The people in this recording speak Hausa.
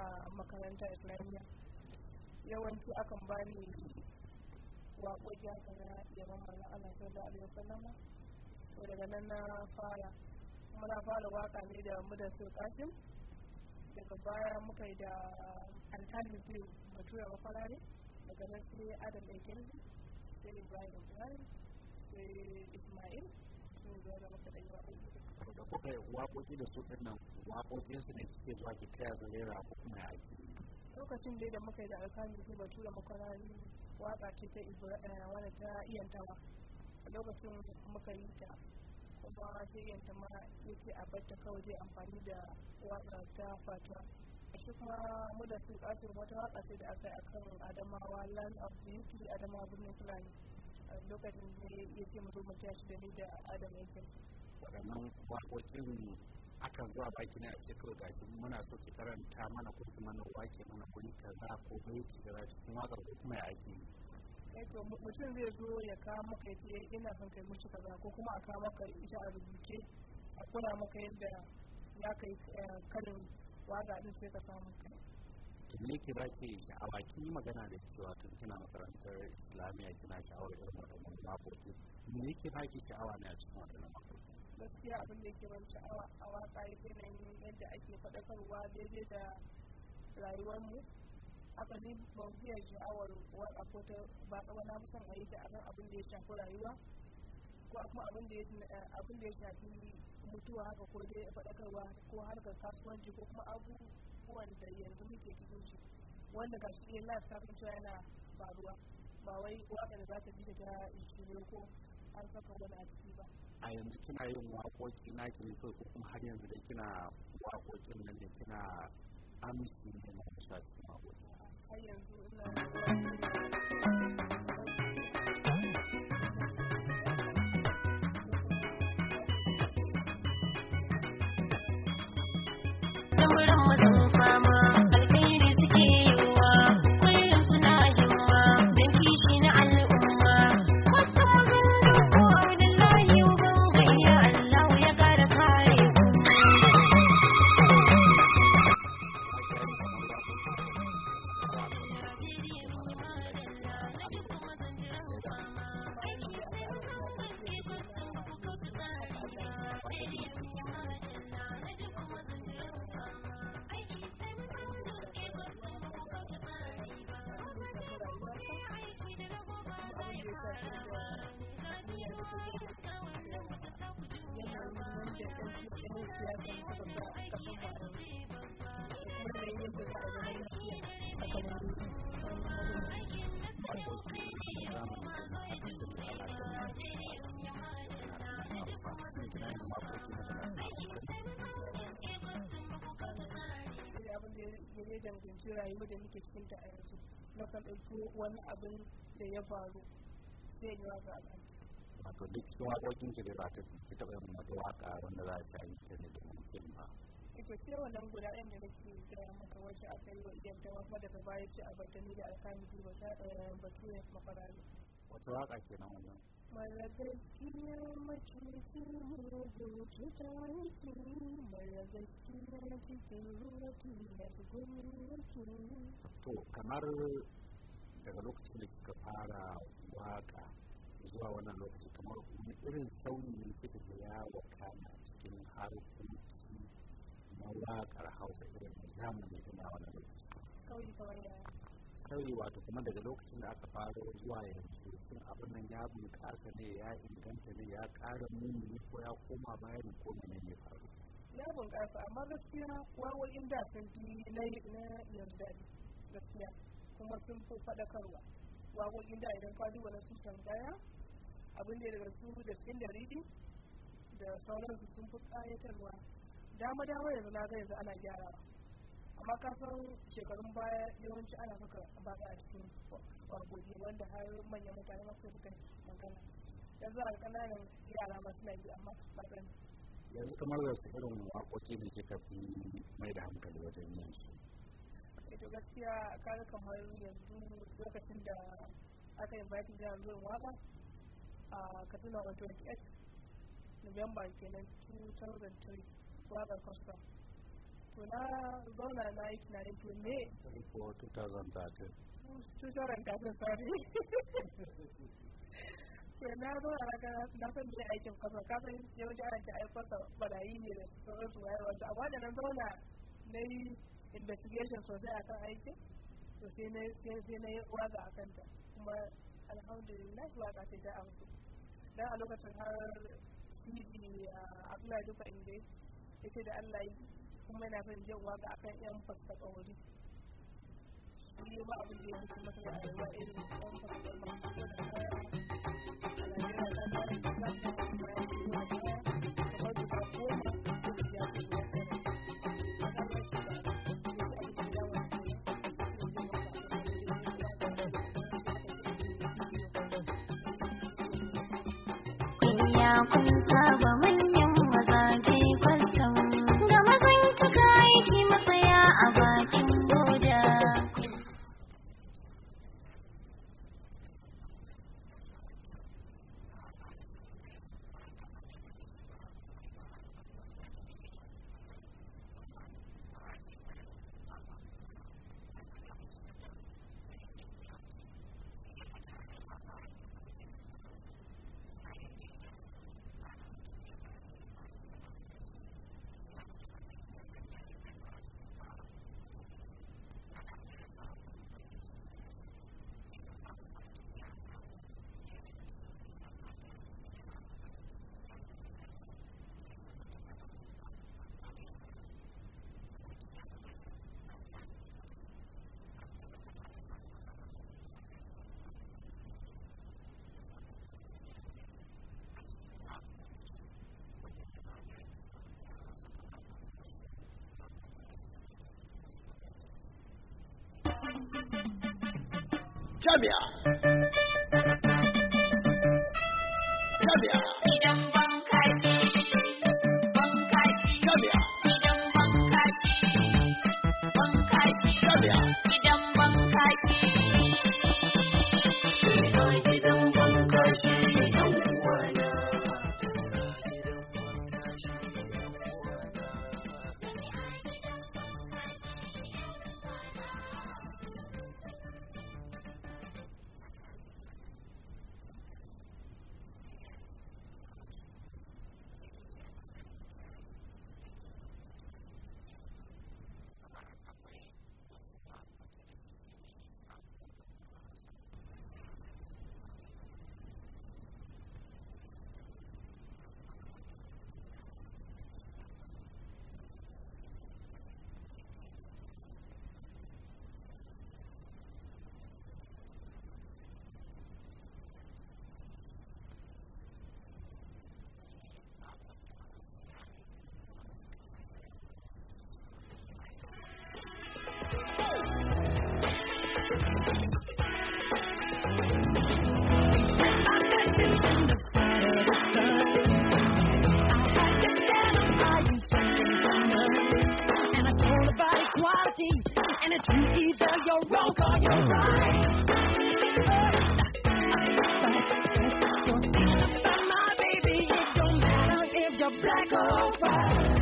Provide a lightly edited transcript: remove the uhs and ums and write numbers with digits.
a makaranta islamiyya. Yawanci akan bani waƙoƙi haka na yaban manzon Allah sallallahu alaihi wasallam. To daga nan na fara waka ne da Mudassir Qasim. Daga baya muka yi da Alternative Bature Mafarare. Daga nan sai Adam Ekenzi, sai Ibrahim Ibrahim, sai Ismail, sai da muka ɗan yi waƙoƙi. Da kuka yi waƙoƙi da su ɗin nan, waƙoƙinsu ne suke zuwa ki taya su rera ko kuma ya ake? Lokacin da muka yi da Alternative Bature Mafarare, waƙa ce ta wadda ta iyantawa. A lokacin muka yi ta, kuma sai iyanta ma yake a batta kawai zai amfani da waƙa ta fatuwa. Shi kuma Mudassir Qasim wata waƙa ce da aka yi akan Adamawa, Land of Beauty, Adamawa birnin Fulani. A lokacin ne ya ce mu zo mu taya shi da ni da Adam Ekin. Waɗannan waƙoƙin akan zuwa baki ne a ce kawai gashi muna so ki karanta mana ko kuma na waƙe mana kuri kaza ko bai ki kaza cikin waƙar ko kuma ya ake yi. To mutum zai zo ya kawo maka ya ce ina son kai mushi kaza ko kuma a kawo maka ita a rubuce a kula maka yadda ya kai karin waƙa din sai ka samu kai. Me ke ba ke sha'awa kin yi magana da cewa tun kina makarantar islamiyya kina sha'awar irin waɗannan waƙoƙi. Me ke ba ke sha'awa ne a cikin waɗannan waƙoƙi? Gaskiya abin da yake ban sha'awa a waƙa yanayin yadda ake faɗakarwa daidai da rayuwarmu. Haka ne ban fiye sha'awar waƙa ko ta ba tsawon na musan a yi ta akan abin da ya shafi rayuwa ko kuma abin da ya shafi mutuwa haka ko dai faɗakarwa ko harkar kasuwanci ko kuma abubuwan da yanzu muke cikin shi wanda ga shi ɗaya lafi kafin cewa yana faruwa ba wai waƙa da za ta ji ta shirye ko an saka wani a ciki ba. A yanzu kina yin waƙoƙi na ki ne ko kuma har yanzu da kina waƙoƙin nan da kina amshi ne na shafi waƙoƙi. Har yanzu ina ya danganci rayuwar da muke cikin ta a yanzu na kan ɗauki wani abin da ya faru sai yi waka a kan. Wato duk cikin waƙoƙin ki da ba ta ki taɓa yin wata waƙa wanda za ta yi ta ne da mutum ba. Ito sai wannan guda ɗin da nake gaya maka wacce aka yi wa idan ta kuma daga baya ce a batani da alkami bature mafarari. Wata waƙa kenan wannan? Mara gaskiya macuci mugun cuta yake, mara gaskiya cikin ruwaki da gwamnati. To kamar daga lokacin da kika fara waƙa zuwa wannan lokaci kamar wani irin sauyi ne kika ga ya wakana cikin harkoki na waƙar Hausa irin zamani ina wannan lokaci? Sauyi kamar yaya? Sauyi wato kuma daga lokacin da aka fara zuwa yanzu sun abin nan ya bunƙasa ne ya inganta ne ya ƙara muni ko ya koma bayan ko mene ne faru? Ya bunƙasa amma gaskiya wawoyin da sun fi na yarda gaskiya kuma sun fi faɗakarwa. Wawoyin da idan ka duba na su tambaya abin da daga su da cikin da riɗi da sauransu sun fi ƙayatarwa. Dama yanzu na ga yanzu ana gyarawa. Amma ka san shekarun baya yawanci ana maka baka a cikin waƙoƙi wanda har manyan mutane masu suka magana yanzu a ƙananan yara ma suna yi amma ba ɗan. Yanzu kamar da su irin waƙoƙi ne ke fi mai da hankali wajen yin su. To gaskiya kaga kamar yanzu lokacin da aka yi bayan jihar zuwa waƙa a Katsina on 28 November kenan 2003 waƙar Custom. to na zauna na yi tunanin to me ko 2013 sorry to na zauna na san me aikin kasa kasan yawanci ana ta aikata barayi ne da sauransu wanda amma da na zauna na yi investigation sosai akan aikin to sai na yi waga a kanta kuma alhamdulillah waga ce ta amsu dan a lokacin har cd Abdullahi duka inda ya ce da Allah yi kuma yana son jin waga akan yan fasta kawari shi ba abin da ya mutu masa da rayuwa irin yan fasta kawari a Najeriya ta fara da za ta yi bayan shi wa daya kamar duka goma da ya fi zuwa tare a kasar su da ya kun saba manyan mazaje kwasan da mazan kika aiki masaya a bakin boda. Jami'a. Idan ban kashi, Jami'a. idan ban kashi, Jami'a. idan ban kashi. Gidan ban kashi yan uwana. And it's either you're wrong or you're right. You're thinking about my baby. It don't matter if you're black or white.